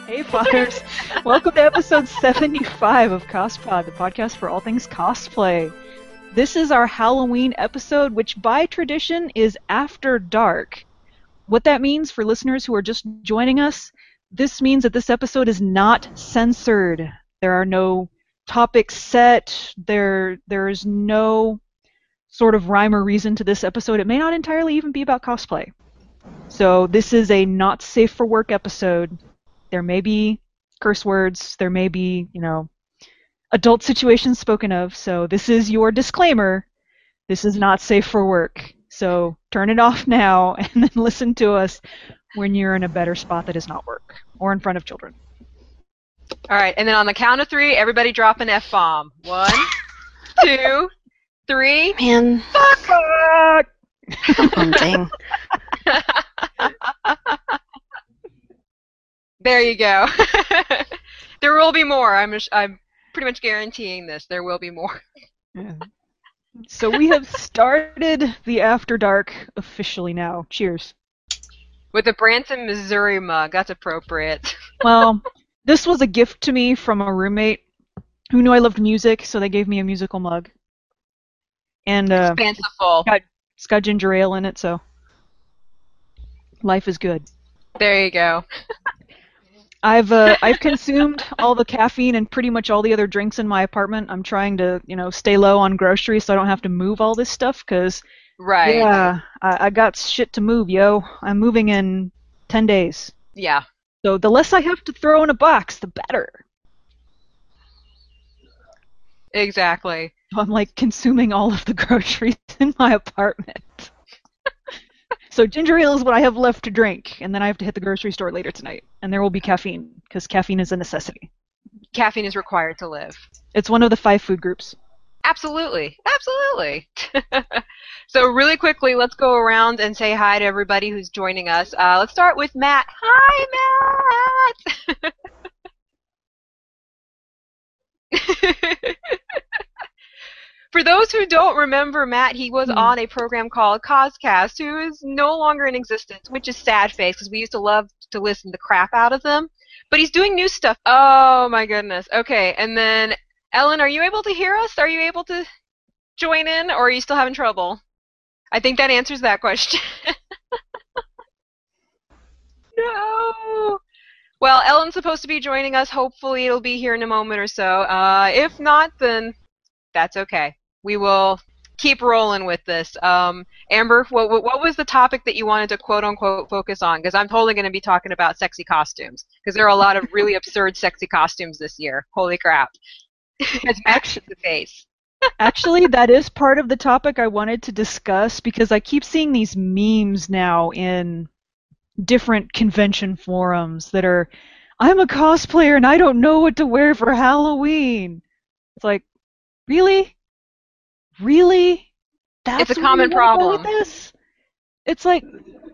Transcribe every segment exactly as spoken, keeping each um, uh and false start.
Hey, Potters! Welcome to episode seventy-five of CospPod, the podcast for all things cosplay. This is our Halloween episode, which by tradition is after dark. What that means for listeners who are just joining us, this means that this episode is not censored. There are no topics set. There, there is no sort of rhyme or reason to this episode. It may not entirely even be about cosplay. So this is a not safe for work episode. There may be curse words. There may be, you know, adult situations spoken of. So this is your disclaimer. This is not safe for work. So turn it off now and then listen to us when you're in a better spot that is not work or in front of children. All right, and then on the count of three, everybody drop an F-bomb. One, two, three. Man. Fuck! Oh, dang. There you go. There will be more. I'm I'm pretty much guaranteeing this. There will be more. Yeah. So we have started the After Dark officially now. Cheers. With a Branson, Missouri mug. That's appropriate. Well, this was a gift to me from a roommate who knew I loved music, so they gave me a musical mug. And uh, It's fanciful. It's got, it's got ginger ale in it, so life is good. There you go. I've uh, I've consumed all the caffeine and pretty much all the other drinks in my apartment. I'm trying to, you know, stay low on groceries so I don't have to move all this stuff, because, Right. yeah, I, I got shit to move, yo. I'm moving in ten days. Yeah. So the less I have to throw in a box, the better. Exactly. So I'm, like, consuming all of the groceries in my apartment. So ginger ale is what I have left to drink, and then I have to hit the grocery store later tonight. And there will be caffeine, because caffeine is a necessity. Caffeine is required to live. It's one of the five food groups. Absolutely. Absolutely. So really quickly, let's go around and say hi to everybody who's joining us. Uh, let's start with Matt. Hi, Matt! For those who don't remember Matt, he was Hmm. on a program called Coscast, who is no longer in existence, which is sad face, because we used to love to listen the crap out of them. But he's doing new stuff. Oh, my goodness. Okay, and then, Ellen, are you able to hear us? Are you able to join in, or are you still having trouble? I think that answers that question. No! Well, Ellen's supposed to be joining us. Hopefully it'll be here in a moment or so. Uh, if not, then that's okay. We will keep rolling with this. Um, Amber, what, what was the topic that you wanted to quote-unquote focus on? Because I'm totally going to be talking about sexy costumes. Because there are a lot of really absurd sexy costumes this year. Holy crap. It's matched the face. Actually, that is part of the topic I wanted to discuss, because I keep seeing these memes now in different convention forums that are, I'm a cosplayer and I don't know what to wear for Halloween. It's like, really? Really? That's It's a where common you wanna go with problem. this? It's like,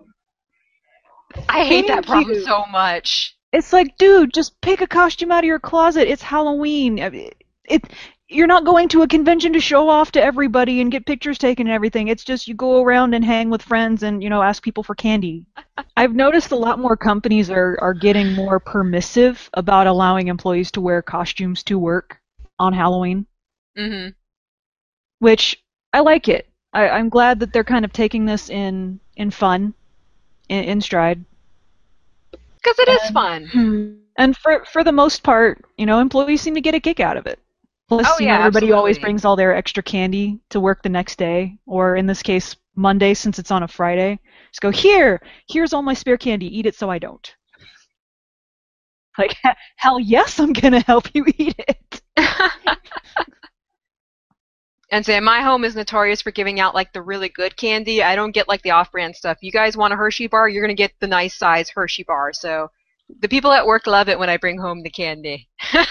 I hate that thank problem you. so much. It's like, dude, just pick a costume out of your closet. It's Halloween. I mean, It, you're not going to a convention to show off to everybody and get pictures taken and everything. It's just you go around and hang with friends and, you know, ask people for candy. I've noticed a lot more companies are, are getting more permissive about allowing employees to wear costumes to work on Halloween, Mm-hmm. which I like it. I, I'm glad that they're kind of taking this in, in fun, in, in stride. Because it is And- fun. Hmm. And for for the most part, you know, employees seem to get a kick out of it. Plus, Oh, you know, yeah, everybody always absolutely. brings all their extra candy to work the next day, or in this case, Monday, since it's on a Friday. Just go, here, here's all my spare candy, eat it so I don't. Like, hell yes, I'm gonna help you eat it. And say, my home is notorious for giving out, like, the really good candy. I don't get, like, the off-brand stuff. You guys want a Hershey bar? You're going to get the nice size Hershey bar. So the people at work love it when I bring home the candy.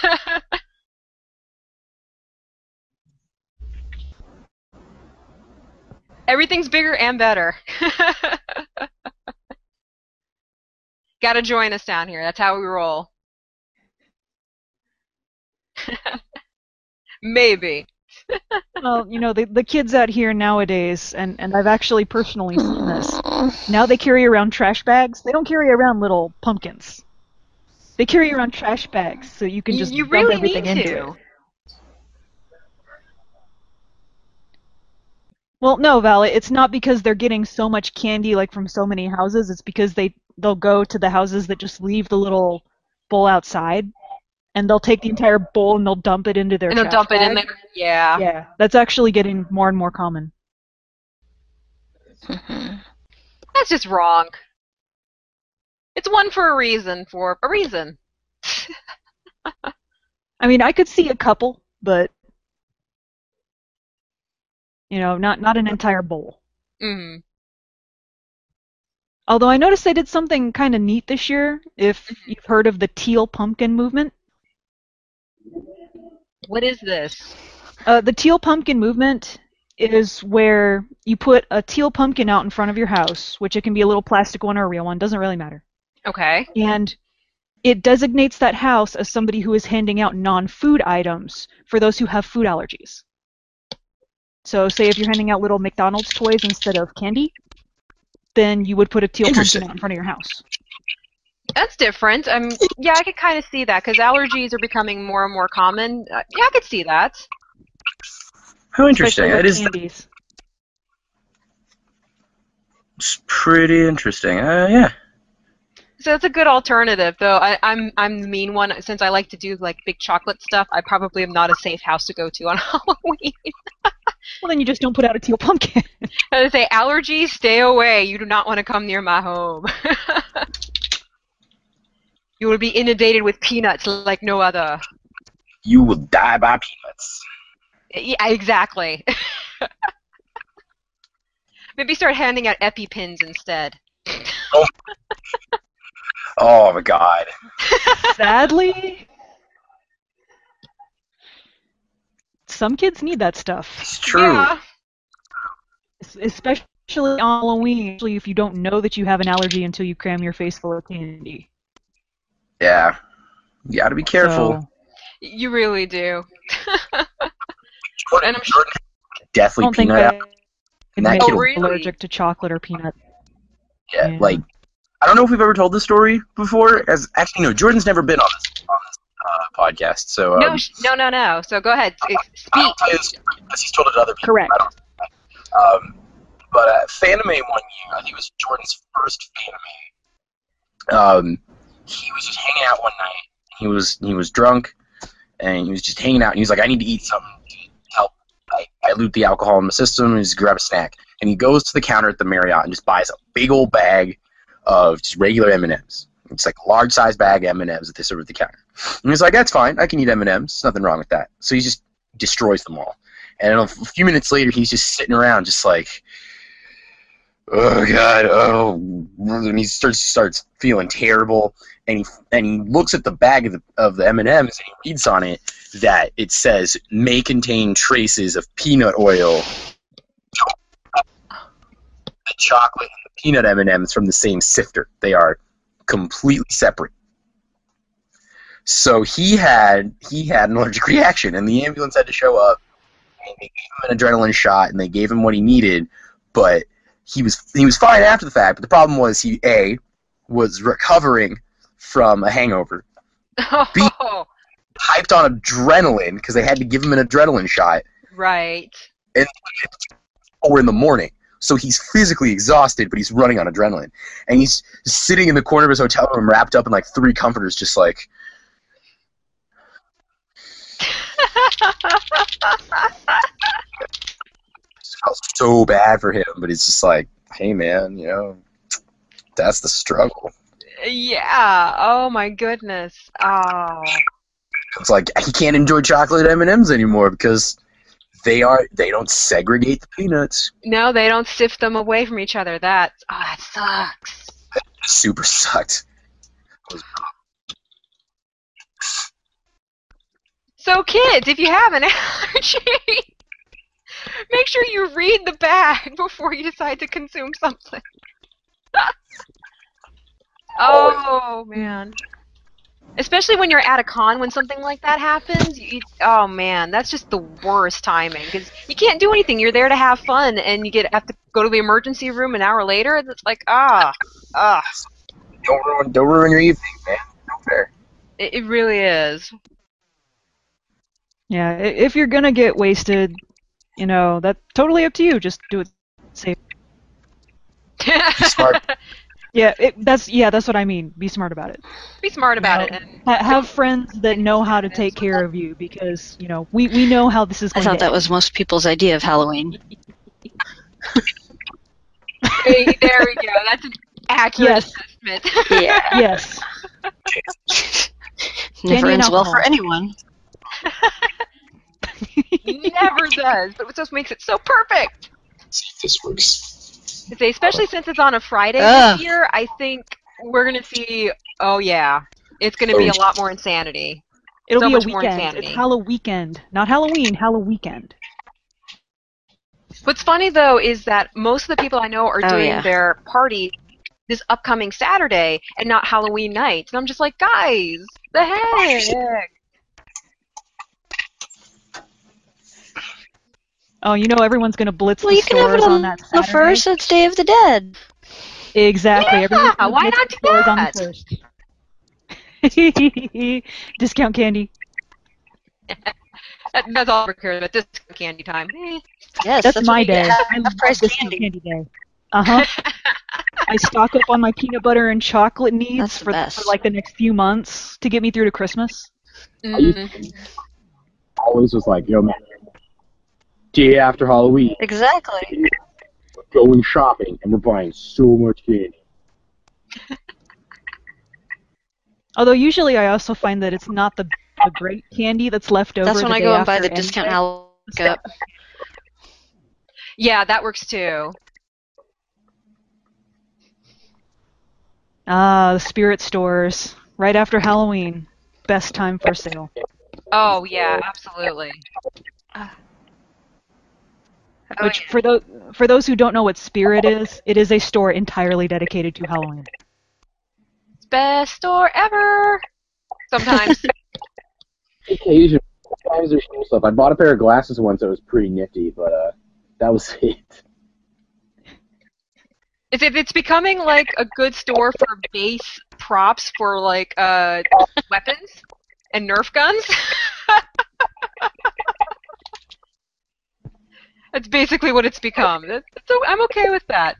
Everything's bigger and better. Gotta join us down here. That's how we roll. Maybe. Well, you know, the, the kids out here nowadays, and, and I've actually personally seen this, now they carry around trash bags. They don't carry around little pumpkins. They carry around trash bags, so you can just you dump really everything need into to. it. Well, no, Val, it's not because they're getting so much candy like from so many houses. It's because they they'll go to the houses that just leave the little bowl outside, and they'll take the entire bowl and they'll dump it into their And they'll trash dump it bag. in there. Yeah. Yeah, that's actually getting more and more common. Mm-hmm. That's just wrong. It's one for a reason, for a reason. I mean, I could see a couple, but you know, not not an entire bowl. hmm Although I noticed they did something kind of neat this year. If you've heard of the teal pumpkin movement, What is this? uh, the teal pumpkin movement is where you put a teal pumpkin out in front of your house, which it can be a little plastic one or a real one, doesn't really matter. Okay. And it designates that house as somebody who is handing out non-food items for those who have food allergies. So say if you're handing out little McDonald's toys instead of candy, then you would put a teal pumpkin Interesting. out in front of your house. That's different. Um, yeah, I could kind of see that because allergies are becoming more and more common. Uh, yeah, I could see that. How interesting. Especially That with is candies. that's pretty interesting. Uh, yeah. So it's a good alternative, though. I, I'm I'm the mean one since I like to do like big chocolate stuff. I probably am not a safe house to go to on Halloween. Well, then you just don't put out a teal pumpkin. I say allergies, stay away. You do not want to come near my home. You will be inundated with peanuts like no other. You will die by peanuts. Yeah, exactly. Maybe start handing out EpiPens instead. Oh, oh my god. Sadly, some kids need that stuff. It's true. Yeah. Es- Especially on Halloween, especially if you don't know that you have an allergy until you cram your face full of candy. Yeah. You gotta be careful. So, You really do. Jordan, And I'm sure- Jordan I definitely don't think peanut I allergy. can that make kid you will- really? allergic to chocolate or peanut. Yeah, Yeah. like I don't know if we've ever told this story before. As actually, no, Jordan's never been on this, on this uh, podcast, so um, No, sh- no, no, no. So go ahead, I speak. don't tell you this because he's told it to other people. Correct. I don't. Um, but uh, Fanime one year, I think it was Jordan's first Fanime. Um, he was just hanging out one night. He was he was drunk, and he was just hanging out. And he was like, "I need to eat something to help I, I loot the alcohol in my system." And just grab a snack. And he goes to the counter at the Marriott and just buys a big old bag of just regular M and M's. It's like a large size bag of M and M's that they serve at the counter. And he's like, "That's fine. I can eat M and M's. Nothing wrong with that." So he just destroys them all. And a few minutes later, he's just sitting around, just like, "Oh God, oh!" And he starts starts feeling terrible. And he and he looks at the bag of the of the M and M's and he reads on it that it says may contain traces of peanut oil. The chocolate and the peanut M and M's from the same sifter. They are completely separate. So he had he had an allergic reaction, and the ambulance had to show up. And they gave him an adrenaline shot, and they gave him what he needed, but he was he was fine after the fact. But the problem was he a was recovering from a hangover, Be- Oh, hyped on adrenaline because they had to give him an adrenaline shot, right. or in the morning. So he's physically exhausted, but he's running on adrenaline, and he's sitting in the corner of his hotel room, wrapped up in like three comforters, just like. Felt so bad for him, but it's just like, hey man, you know, that's the struggle. Yeah. Oh my goodness. Oh. It's like he can't enjoy chocolate M and M's anymore because they are they don't segregate the peanuts. No, they don't sift them away from each other. That. Oh, that sucks. It super sucked. So kids, if you have an allergy, make sure you read the bag before you decide to consume something. Oh man. Especially when you're at a con when something like that happens. You, oh man, that's just the worst timing because you can't do anything. You're there to have fun, and you get have to go to the emergency room an hour later. It's like ah, ah. Don't ruin don't ruin your evening, man. No fair. It, it really is. Yeah, i- if you're gonna get wasted, you know, that's totally up to you. Just do it safe. Be smart. Yeah, it, that's yeah, that's what I mean. Be smart about it. Be smart about You know, it. And ha- have friends that know how to take care of you because you know we, we know how this is I going thought to that end. was most people's idea of Halloween. Hey, there we go. That's an accurate Yes. assessment. Yeah. Yes. Never Candy and ends well for alcohol. anyone. Never does, but what just makes it so perfect. See if this works. I say, especially since it's on a Friday Ugh. this year, I think we're gonna see. Oh yeah, it's gonna be a lot more insanity. It'll So be a much more weekend. insanity. It's Halloween weekend, not Halloween. Halloween weekend. What's funny though is that most of the people I know are Oh, doing yeah. their party this upcoming Saturday and not Halloween night, and I'm just like, guys, the heck. Oh, you know everyone's going to blitz Well, the you can have stores it on on that the Saturday. first. It's Day of the Dead. Exactly. Yeah, Everyone's gonna why blitz not the do stores on that? the first. Discount candy. That, that's all we're caring about. This candy time. Eh. Yes, That's, that's my what you day. get. I love Half-price discount candy. candy day. Uh huh. I stock up on my peanut butter and chocolate needs That's the for, best. for like the next few months to get me through to Christmas. Mm. Always was like, yo, man, day after Halloween, Exactly. we're going shopping, and we're buying so much candy. Although usually I also find that it's not the, the great candy that's left over. That's when the I day go and buy after the discount anyway. Halloween cup. Yeah, that works too. Ah, the spirit stores right after Halloween. Best time for sale. Oh yeah, absolutely. Oh, Which yeah. for those for those who don't know what Spirit is, it is a store entirely dedicated to Halloween. Best store ever. Sometimes. Occasion, sometimes there's cool stuff. I bought a pair of glasses once that was pretty nifty, but uh, that was it. It's it's becoming like a good store for base props for like uh weapons and Nerf guns. That's basically what it's become. That's, so I'm okay with that.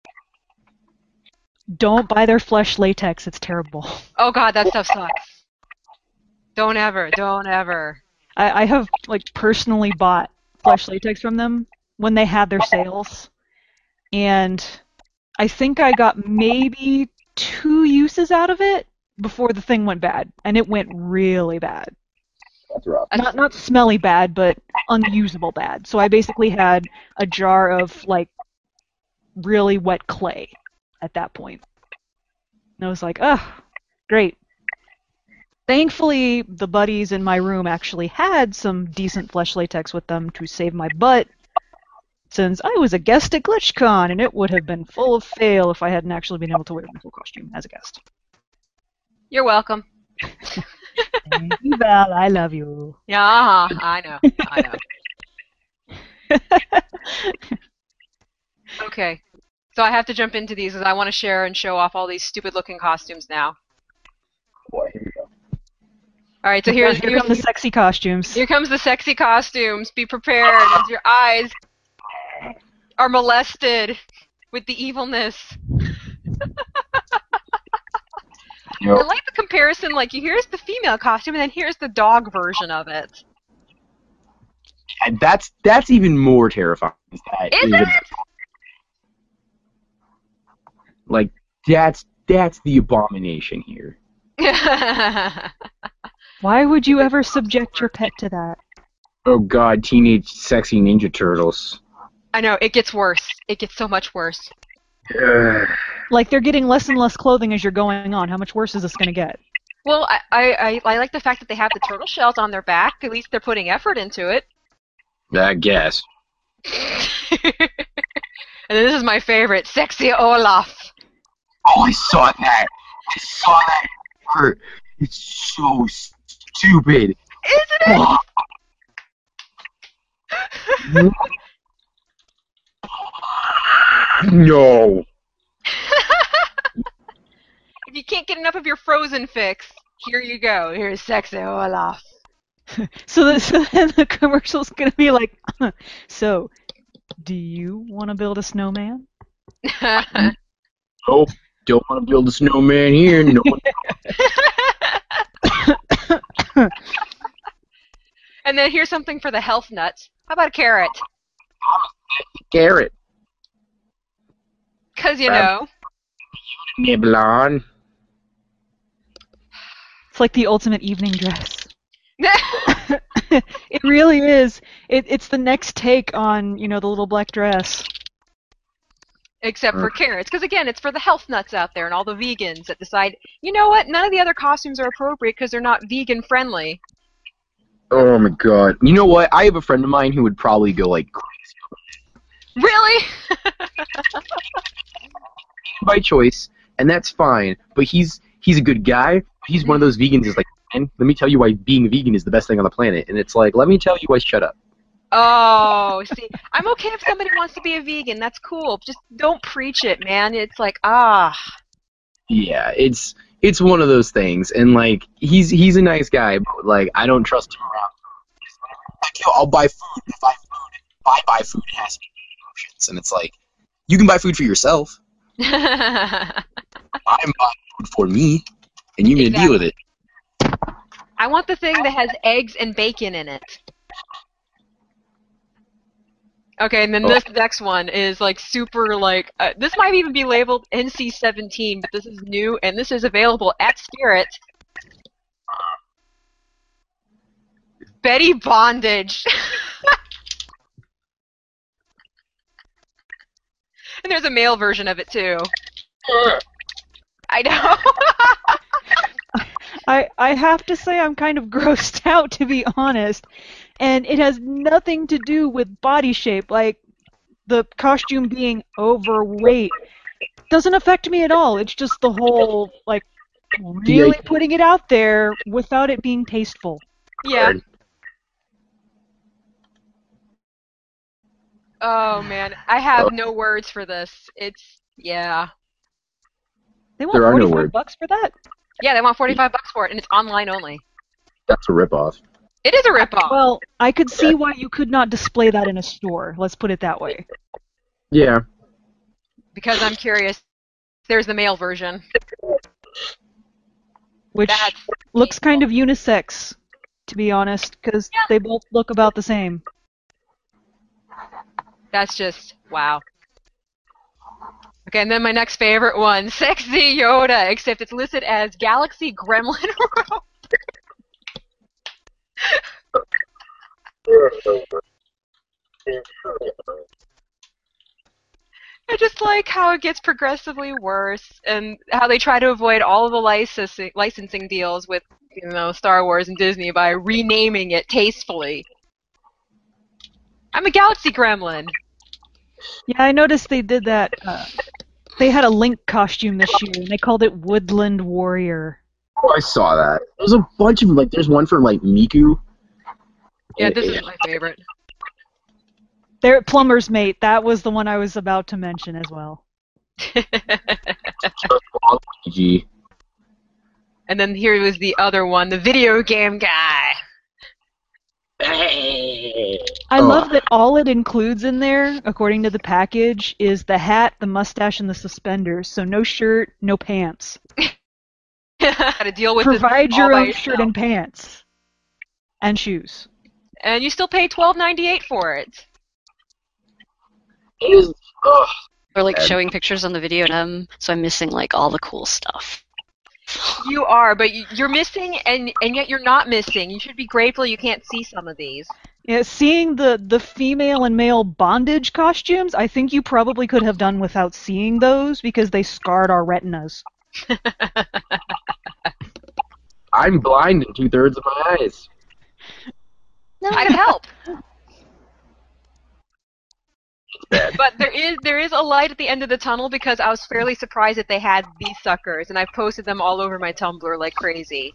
Don't buy their flesh latex; it's terrible. Oh god, that stuff sucks. Don't ever, don't ever. I, I have like personally bought flesh latex from them when they had their sales, and I think I got maybe two uses out of it before the thing went bad, and it went really bad. That's rough. Not not smelly bad, but unusable bad. So I basically had a jar of like really wet clay at that point. And I was like, ugh, great. Thankfully, the buddies in my room actually had some decent flesh latex with them to save my butt, since I was a guest at GlitchCon, and it would have been full of fail if I hadn't actually been able to wear my full costume as a guest. You're welcome. Thank you, Val. I love you. Yeah, uh-huh. I know. I know. Okay. So I have to jump into these because I want to share and show off all these stupid looking costumes now. Boy, here we go. All right, so here's, Here here's come the sexy costumes. here comes the sexy costumes. Be prepared as your eyes are molested with the evilness. Yep. I like the comparison, like here's the female costume and then here's the dog version of it. And that's that's even more terrifying. That Is is a- it? like that's that's the abomination here. Why would you ever subject your pet to that? Oh God, teenage sexy Ninja Turtles. I know, it gets worse. It gets so much worse. Ugh. Like, they're getting less and less clothing as you're going on. How much worse is this going to get? Well, I, I, I, I like the fact that they have the turtle shells on their back. At least they're putting effort into it. I guess. And then this is my favorite, sexy Olaf. Oh, I saw that. I saw that. Hurt. It's so stupid. Isn't it? Oh. No. If you can't get enough of your Frozen fix, Here you go. Here's sexy Olaf. So, the, so then the commercial's gonna be like, so, do you want to build a snowman? Oh, don't want to build a snowman here. No one. And then here's something for the health nuts. How about a carrot? Carrot. Because, you Um, know. Nibble on. It's like the ultimate evening dress. It really is. It, it's the next take on, you know, the little black dress. Except for carrots. Because, again, it's for the health nuts out there and all the vegans that decide, you know what, none of the other costumes are appropriate because they're not vegan-friendly. Oh my god. You know what? I have a friend of mine who would probably go like crazy Really? by choice, and that's fine. But he's he's a good guy. He's one of those vegans who's like, man, let me tell you why being vegan is the best thing on the planet. And it's like, let me tell you why, shut up. Oh, see, I'm okay if somebody wants to be a vegan. That's cool. Just don't preach it, man. It's like, ah. Yeah, it's it's one of those things, and like he's he's a nice guy, but like I don't trust him around. Like, yo, I'll buy food. If I food, if I buy food, it has to be vegan options, and it's like you can buy food for yourself. I'm buying food for me, and you're gonna Exactly. deal with it. I want the thing that has eggs and bacon in it. Okay, and then this next one is like super like uh, this might even be labeled N C seventeen, but this is new and this is available at Spirit. Betty Bondage. And there's a male version of it too. I know. I, I have to say I'm kind of grossed out, to be honest. And it has nothing to do with body shape. Like, the costume being overweight doesn't affect me at all. It's just the whole, like, really putting it out there without it being tasteful. Yeah. Oh man, I have no words for this. It's yeah. They want There are no forty-five words. bucks for that? Yeah, they want forty-five bucks for it, and it's online only. That's a ripoff. It is a ripoff. Well, I could see why you could not display that in a store. Let's put it that way. Yeah. Because I'm curious. There's the male version. Which That's looks kind of unisex, to be honest, because Yeah. they both look about the same. That's just wow. Okay, and then my next favorite one, Sexy Yoda, except it's listed as Galaxy Gremlin Rope. I just like how it gets progressively worse, and how they try to avoid all of the licensing licensing deals with, you know, Star Wars and Disney by renaming it tastefully. I'm a Galaxy Gremlin. Yeah, I noticed they did that. Uh, they had a Link costume this year, and they called it Woodland Warrior. Oh, I saw that. There's a bunch of them. Like, there's one for like Miku. Yeah, And- this is my favorite. There, Plumber's Mate. That was the one I was about to mention as well. G. And then here was the other one, the video game guy. I Oh. love that all it includes in there, according to the package, is the hat, the mustache, and the suspenders. So no shirt, no pants. Got to deal with Provide it all your by own yourself. shirt and pants. And shoes. And you still pay twelve ninety-eight for it. It is. Ugh. Or like And- showing pictures on the video, um, so I'm missing like all the cool stuff. You are, but you- you're missing, and and yet you're not missing. You should be grateful you can't see some of these. Yeah, seeing the, the female and male bondage costumes, I think you probably could have done without seeing those because they scarred our retinas. I'm blind in two thirds of my eyes. No, I'd help. It's bad. But there is there is a light at the end of the tunnel because I was fairly surprised that they had these suckers, and I posted them all over my Tumblr like crazy.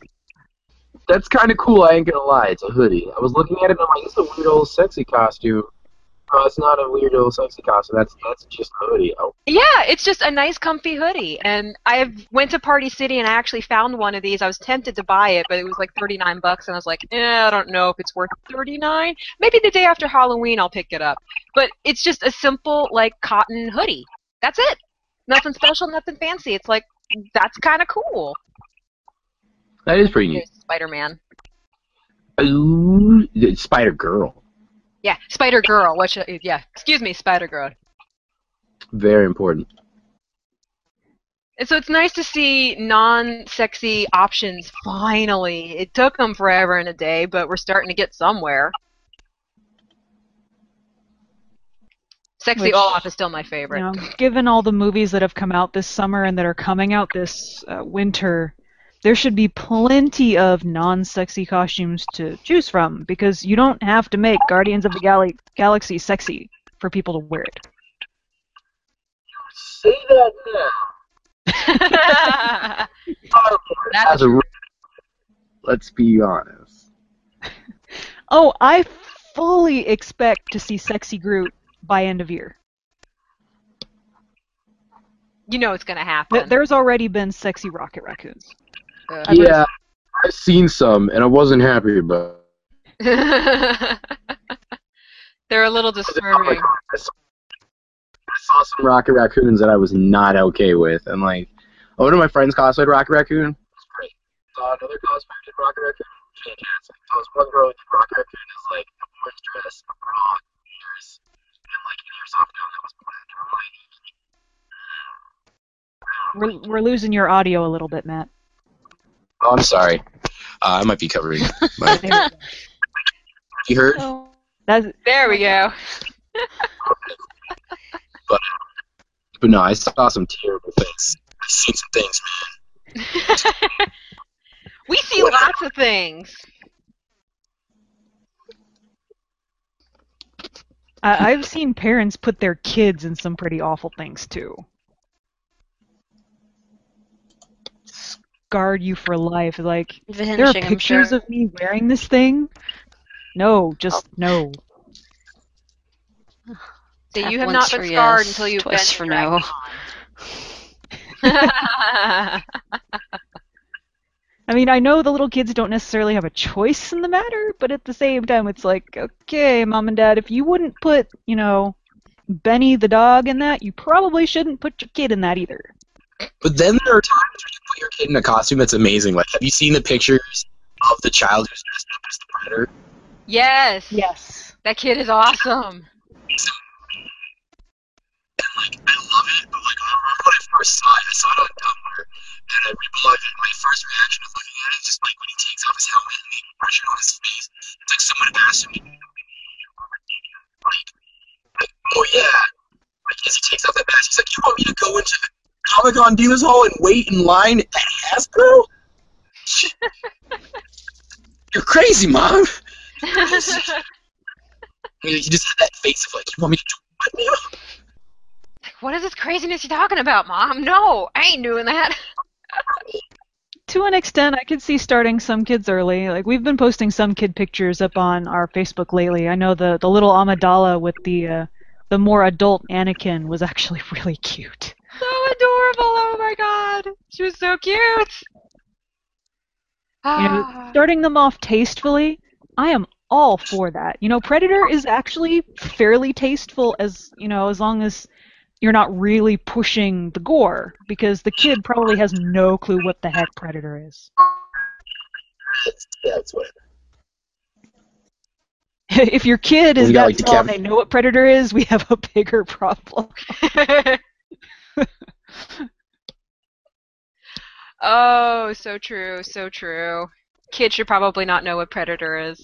That's kind of cool. I ain't gonna lie. It's a hoodie. I was looking at it and I'm like, it's a weird old sexy costume. Oh, it's not a weird little sexy costume. That's that's just a hoodie. Oh. Yeah, it's just a nice, comfy hoodie. And I went to Party City and I actually found one of these. I was tempted to buy it, but it was like thirty-nine bucks, and I was like, eh, I don't know if it's worth thirty-nine. Maybe the day after Halloween I'll pick it up. But it's just a simple, like, cotton hoodie. That's it. Nothing special, nothing fancy. It's like, that's kind of cool. That is pretty neat. There's Spider-Man. Ooh, Spider-Girl. Yeah, Spider-Girl. What should, yeah, excuse me, Spider-Girl. Very important. And so it's nice to see non-sexy options, finally. It took them forever and a day, but we're starting to get somewhere. Sexy Which, Olaf is still my favorite. You know, given all the movies that have come out this summer and that are coming out this uh, winter, there should be plenty of non-sexy costumes to choose from, because you don't have to make Guardians of the Gal- Galaxy sexy for people to wear it. Say that now. That's a, let's be honest. Oh, I fully expect to see Sexy Groot by end of year. You know it's going to happen. Th- there's already been Sexy Rocket Raccoons. Uh, Yeah, I've seen some, and I wasn't happy about They're a little disturbing. I saw some Rocket Raccoons that I was not okay with, and like, one of my friends cosplayed Rocket Raccoon. It was great. Saw another cosplayer did Rocket Raccoon. Fantastic. Saw this one girl who did Rocket Raccoon as like a orange dress, a bra, ears, and like an earsoft gown that was black. And I'm like, We're, we're losing your audio a little bit, Matt. Oh, I'm sorry. Uh, I might be covering my... There we go. You heard? Oh, that's, There we go. But, but no, I saw some terrible things. I've seen some things, man. We see lots of things. I, I've seen parents put their kids in some pretty awful things, too. Scarred you for life. Like, Vanishing, there are I'm pictures sure. of me wearing this thing? No, just no. So Tap you have once not for been scarred yes, until you've twice been for no. I mean, I know the little kids don't necessarily have a choice in the matter, but at the same time, it's like, okay, Mom and Dad, if you wouldn't put, you know, Benny the dog in that, you probably shouldn't put your kid in that either. But then there are times where you put your kid in a costume that's amazing. Like, have you seen the pictures of the child who's dressed up as the Predator? Yes. Yes. That kid is awesome. And, like, I love it, but, like, I remember when I first saw it, I saw it on Tumblr, and I reblogged it, and my first reaction of looking at it is just, like, when he takes off his helmet and the expression on his face, it's like someone had asked him to do like, like, oh, yeah. Like, as he takes off that mask, he's like, you want me to go into the Comic-Con dealers hall and wait in line at Hasbro? You're crazy, Mom! He just had that face of, like, you want me to do what now? What is this craziness you're talking about, Mom? No, I ain't doing that. To an extent, I could see starting some kids early. Like, we've been posting some kid pictures up on our Facebook lately. I know the, the little Amidala with the uh, the more adult Anakin was actually really cute. So adorable. Oh my god. She was so cute. You know, starting them off tastefully, I am all for that. You know, Predator is actually fairly tasteful as, you know, as long as you're not really pushing the gore, because the kid probably has no clue what the heck Predator is. Yeah, that's what. If your kid is You got, that like, the small and Kev- they know what Predator is, we have a bigger problem. Oh, so true, so true. Kids should probably not know what Predator is.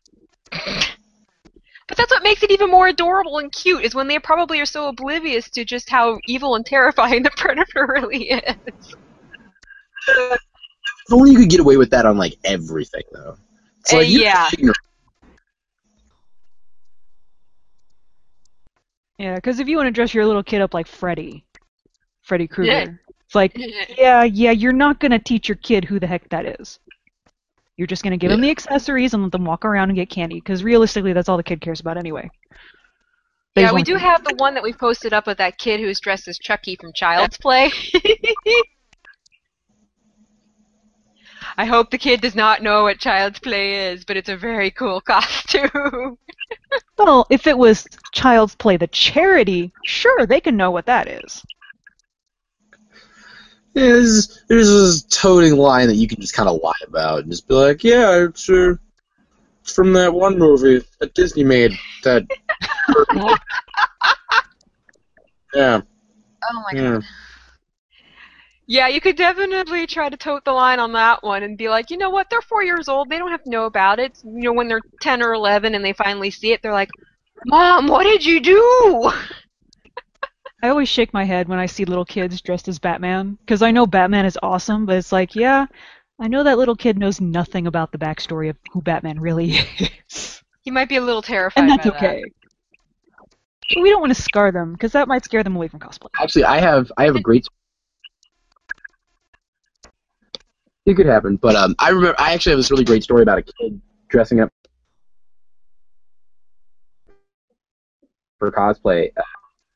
But that's what makes it even more adorable and cute, is when they probably are so oblivious to just how evil and terrifying the Predator really is. If only you could get away with that on, like, everything, though. It's Uh, like, you're yeah. ignorant. Yeah, because if you want to dress your little kid up like Freddy, Freddy Krueger, Yeah. it's like, yeah, yeah, you're not going to teach your kid who the heck that is. You're just going to give them Yeah. the accessories and let them walk around and get candy, because realistically, that's all the kid cares about anyway. They Yeah, just we wanna do see- have the one that we posted up with that kid who's dressed as Chucky from Child's Play. I hope the kid does not know what Child's Play is, but it's a very cool costume. Well, if it was Child's Play the charity, sure, they can know what that is. Yeah, there's, there's this toting line that you can just kind of lie about and just be like, yeah, it's, uh, it's from that one movie that Disney made. That. yeah. Oh my Yeah. Yeah, you could definitely try to tote the line on that one and be like, you know what, they're four years old, they don't have to know about it. You know, when they're ten or eleven and they finally see it, they're like, Mom, what did you do? I always shake my head when I see little kids dressed as Batman, because I know Batman is awesome, but it's like, yeah, I know that little kid knows nothing about the backstory of who Batman really is. He might be a little terrified And that's by okay. But we don't want to scar them, because that might scare them away from cosplay. Actually, I have I have a great. It could happen, but um, I remember I actually have this really great story about a kid dressing up for cosplay. Uh,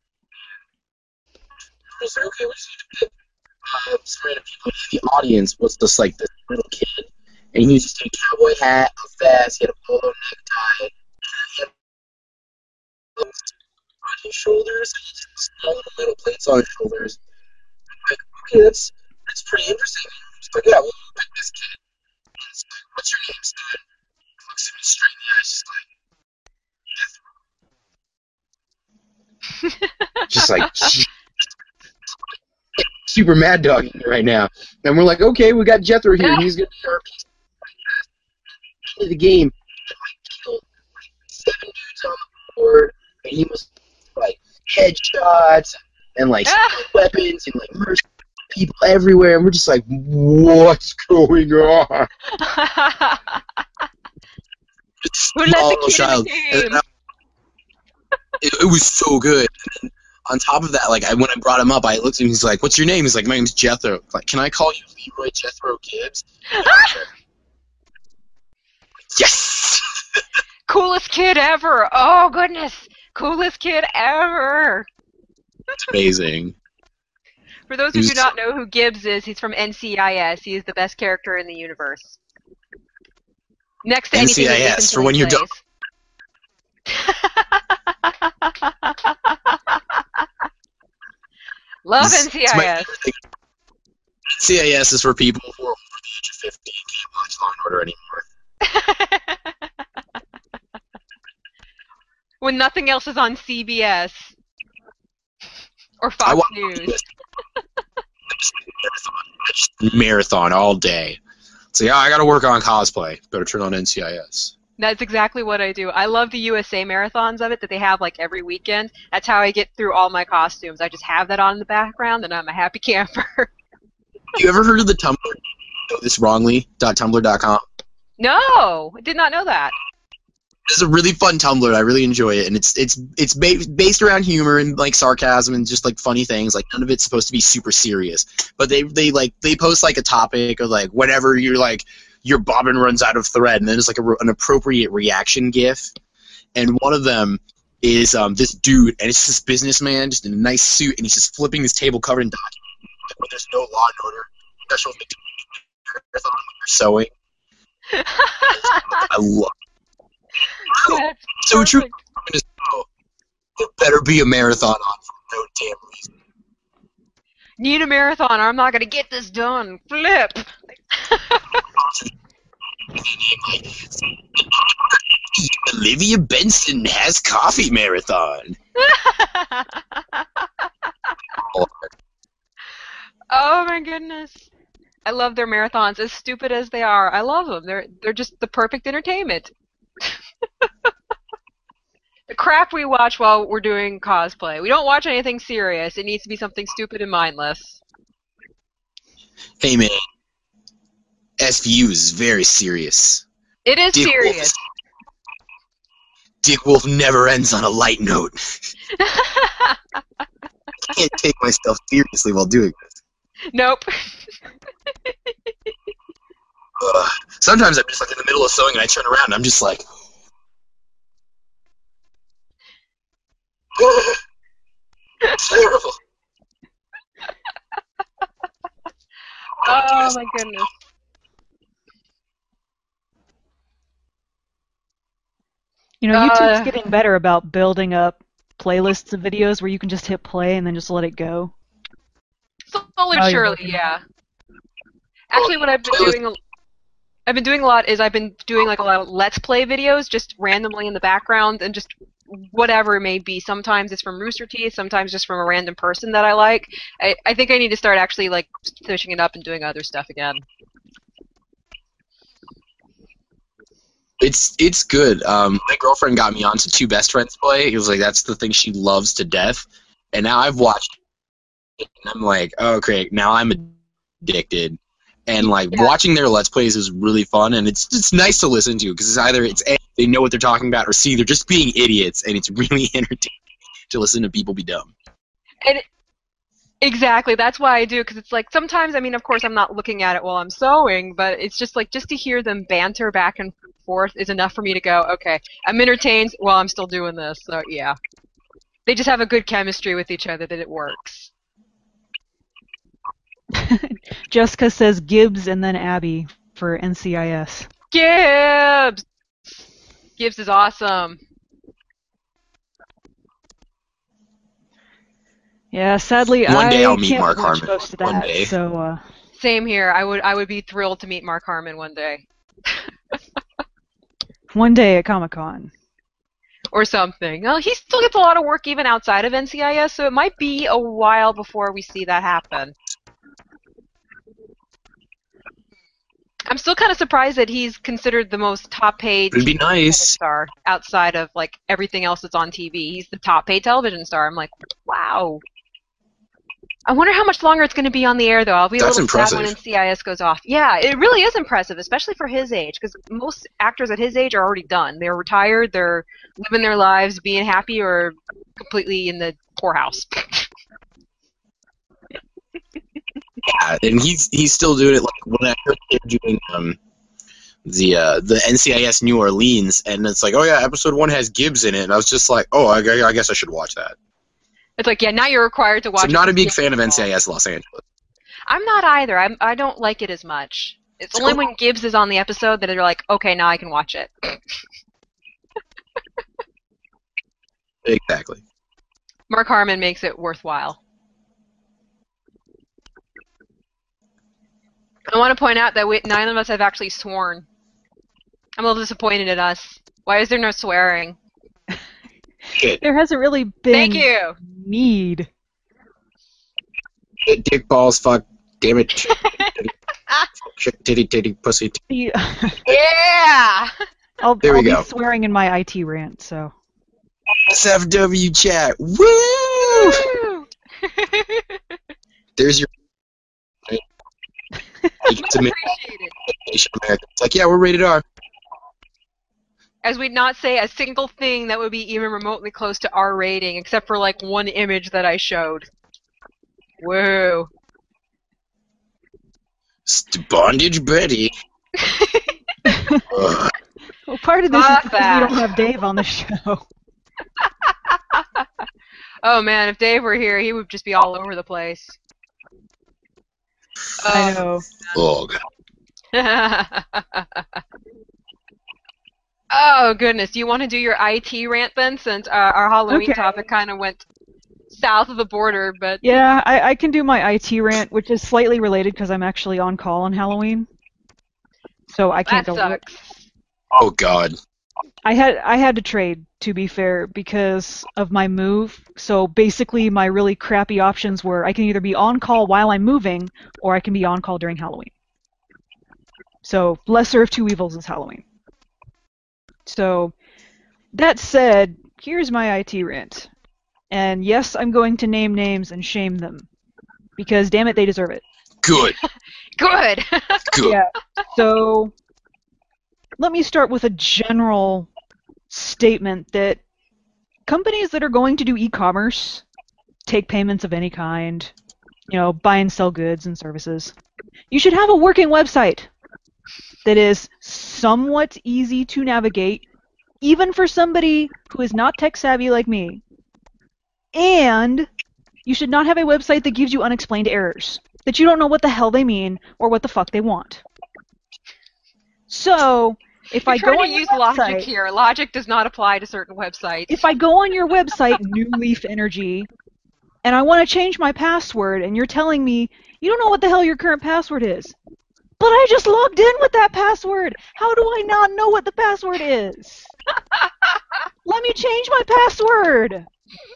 I was like, okay, what you uh, some random people in the audience was just like this little kid, and he just had a cowboy hat, a vest, he had a polo necktie, and he had on his shoulders, and he had small little metal plates on his shoulders. I'm like, okay, that's that's pretty interesting. He's like, yeah, we'll pick this kid. And he's like, what's your name, son? He looks at me straight in the eyes, just like, just like, super mad dog right now. And we're like, okay, we got Jethro here. He's going to be our piece of the game. And like, killed like, seven dudes on the board. And he was like, headshots and like weapons and like murders people everywhere. And we're just like, what's going on? Who let the Small kid child. in the game? And I- It, it was so good. And on top of that, like I, when I brought him up, I looked at him. He's like, "What's your name?" He's like, "My name's Jethro." Like, can I call you Leroy Jethro Gibbs? Yes. Coolest kid ever! Oh goodness! Coolest kid ever! It's amazing. For those who do He's- not know who Gibbs is, he's from N C I S. He is the best character in the universe. Next to anything that N C I S, Nathan for when Fillion you don't- plays. Love It's- N C it's I my S. favorite thing. N C I S is for people who are over the age of fifty and can't watch Law and Order anymore. When nothing else is on C B S or I Fox watch News. I just marathon. I just marathon all day. So yeah, I got to work on cosplay. Better turn on N C I S. That's exactly what I do. I love the U S A marathons of it that they have like every weekend. That's how I get through all my costumes. I just have that on in the background and I'm a happy camper. You ever heard of the Tumblr? Know this wrongly. Tumblr dot com. No! I did not know that. It's a really fun Tumblr. I really enjoy it, and it's it's it's ba- based around humor and like sarcasm and just like funny things. Like none of it's supposed to be super serious, but they they like they post like a topic or like whenever you're like your bobbin runs out of thread, and then there's like a, an appropriate reaction GIF, and one of them is um this dude, and it's this businessman just in a nice suit, and he's just flipping this table covered in documents. Like when there's no Law and Order special thing marathon when you're sewing. I love. That's So true. perfect. There better be a marathon on for no damn reason. Need a marathon or I'm not gonna get this done. Flip! Olivia Benson has coffee marathon. Oh my goodness. I love their marathons, as stupid as they are. I love them. They're they're just the perfect entertainment. The crap we watch while we're doing cosplay. We don't watch anything serious. It needs to be something stupid and mindless. Hey man, S V U is very serious. It is Dick Wolf, serious. is- Dick Wolf never ends on a light note. I can't take myself seriously while doing this. Nope. Ugh. Sometimes I'm just like in the middle of sewing and I turn around and I'm just like, Oh my goodness. You know, YouTube's Uh, getting better about building up playlists of videos where you can just hit play and then just let it go. Slowly Oh, but you're surely, working on yeah. Actually, what I've been Playlist- doing, a- I've been doing a lot is I've been doing like a lot of Let's Play videos, just randomly in the background, and just whatever it may be. Sometimes it's from Rooster Teeth, sometimes just from a random person that I like. I, I think I need to start actually like pushing it up and doing other stuff again. It's it's good. Um, my girlfriend got me onto Two Best Friends play. He was like, that's the thing she loves to death. And now I've watched it, and I'm like, oh, great. Now I'm addicted. And like Yeah. watching their Let's Plays is really fun, and it's it's nice to listen to because it's either it's A, they know what they're talking about, or C, they're just being idiots, and it's really entertaining to listen to people be dumb. And exactly, that's why I do, because it's like sometimes, I mean, of course, I'm not looking at it while I'm sewing, but it's just like just to hear them banter back and forth is enough for me to go, okay, I'm entertained while I'm still doing this. So yeah, they just have a good chemistry with each other that it works. Jessica says Gibbs and then Abby for N C I S. Gibbs! Gibbs is awesome. Yeah, sadly, One day I I'll meet can't Mark watch Harmon. most of One that. day. So, uh, Same here. I would I would be thrilled to meet Mark Harmon one day. one day at Comic Con. Or something. Well, he still gets a lot of work even outside of N C I S, so it might be a while before we see that happen. I'm still kind of surprised that he's considered the most top-paid It'd be nice. star outside of like everything else that's on T V. He's the top-paid television star. I'm like, wow. I wonder how much longer it's going to be on the air, though. I'll be a That's little sad when impressive. N C I S goes off. Yeah, it really is impressive, especially for his age, because most actors at his age are already done. They're retired, they're living their lives, being happy, or completely in the poorhouse. Yeah, and he's he's still doing it. Like when I heard they're doing um the uh, the N C I S New Orleans, and it's like, oh yeah, episode one has Gibbs in it, and I was just like, oh, I, I guess I should watch that. It's like, yeah, now you're required to watch. So I'm not a big it. fan of N C I S Los Angeles. I'm not either. I'm, I don't like it as much. It's only when Gibbs is on the episode that they're like, okay, now I can watch it. Exactly. Mark Harmon makes it worthwhile. I want to point out that we, nine of us have actually sworn. I'm a little disappointed in us. Why is there no swearing? Shit. There hasn't really been Thank you. need. Shit, dick, balls, fuck, damn it. Shit, titty, titty, pussy. Titty. Yeah! I'll, There we I'll go. be swearing in my I T rant, so. S F W chat. Woo! Woo! There's your. You get to make Appreciate it. It's like, yeah, we're rated R. As we'd not say a single thing that would be even remotely close to R rating, except for like one image that I showed. Whoa. St- Bondage Betty. Ugh. Well, part of this Fuck is because that. we don't have Dave on the show. Oh man, if Dave were here, he would just be all over the place. I know. Oh, God. Oh goodness, do you want to do your I T rant then, since uh, our Halloween Okay. topic kind of went south of the border, but Yeah, I, I can do my I T rant, which is slightly related because I'm actually on call on Halloween. So I can't that go work. sucks. Oh, God. I had I had to trade, to be fair, because of my move. So basically my really crappy options were I can either be on call while I'm moving, or I can be on call during Halloween. So lesser of two evils is Halloween. So that said, here's my I T rant. And yes, I'm going to name names and shame them. Because damn it, they deserve it. Good. Good. Good. Yeah. So let me start with a general statement that companies that are going to do e-commerce, take payments of any kind, you know, buy and sell goods and services, you should have a working website that is somewhat easy to navigate, even for somebody who is not tech savvy like me. And you should not have a website that gives you unexplained errors. that you don't know what the hell they mean or what the fuck they want. So, if You're I go trying on to your use website, logic here. Logic does not apply to certain websites. if I go on your website, New Leaf Energy, and I want to change my password, and you're telling me you don't know what the hell your current password is, but I just logged in with that password. How do I not know what the password is? Let me change my password.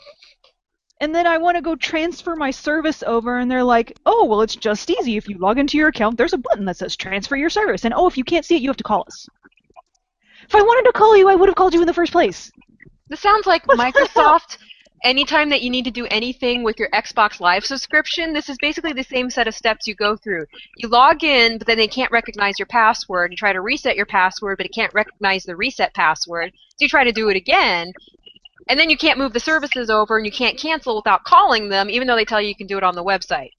And then I want to go transfer my service over, and they're like, oh, well, it's just easy. If you log into your account, there's a button that says transfer your service. And oh, if you can't see it, you have to call us. If I wanted to call you, I would have called you in the first place. This sounds like What the hell? Microsoft. Anytime that you need to do anything with your Xbox Live subscription, this is basically the same set of steps you go through. You log in, but then they can't recognize your password. You try to reset your password, but it can't recognize the reset password. So you try to do it again, and then you can't move the services over, and you can't cancel without calling them, even though they tell you you can do it on the website.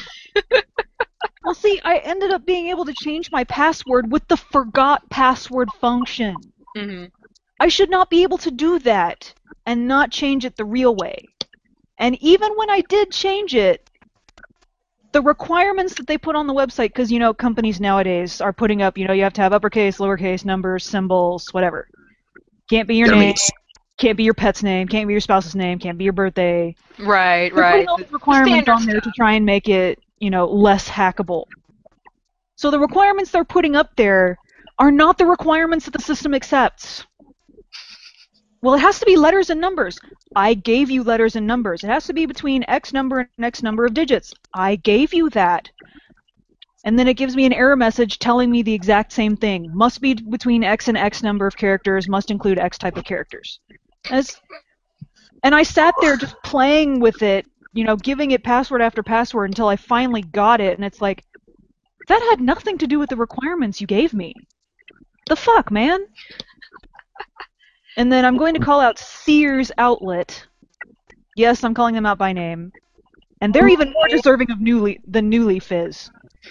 Well, see, I ended up being able to change my password with the forgot password function. Mm-hmm. I should not be able to do that and not change it the real way. And even when I did change it, the requirements that they put on the website, because, you know, companies nowadays are putting up, you know, you have to have uppercase, lowercase, numbers, symbols, whatever. Can't be your Gotta name, make- can't be your pet's name, can't be your spouse's name, can't be your birthday. Right, They're right. putting all The the requirements standard on there to stuff. try and make it, you know, less hackable. So the requirements they're putting up there are not the requirements that the system accepts. Well, it has to be letters and numbers. I gave you letters and numbers. It has to be between X number and X number of digits. I gave you that. And then it gives me an error message telling me the exact same thing. Must be between X and X number of characters, must include X type of characters. As, and I sat there just playing with it, you know, giving it password after password until I finally got it, and it's like, that had nothing to do with the requirements you gave me. The fuck, man? And then I'm going to call out Sears Outlet. Yes, I'm calling them out by name. And they're even more deserving of New Leaf than New Leaf is.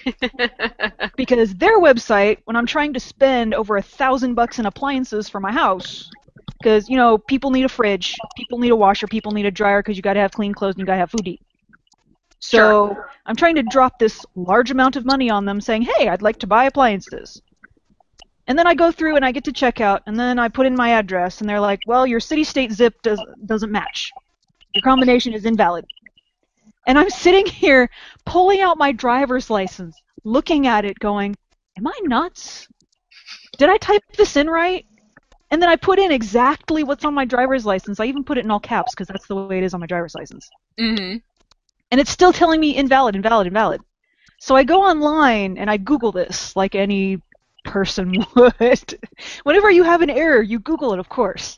Because their website, when I'm trying to spend over a thousand bucks in appliances for my house, because, you know, people need a fridge, people need a washer, people need a dryer because you got to have clean clothes and you got to have food to eat. So I'm trying to drop this large amount of money on them saying, hey, I'd like to buy appliances. And then I go through and I get to checkout, and then I put in my address, and they're like, well, your city-state zip does, doesn't match. Your combination is invalid. And I'm sitting here pulling out my driver's license, looking at it going, am I nuts? Did I type this in right? And then I put in exactly what's on my driver's license. I even put it in all caps because that's the way it is on my driver's license. Mm-hmm. And it's still telling me invalid, invalid, invalid. So I go online and I Google this like any person would. Whenever you have an error, you Google it, of course.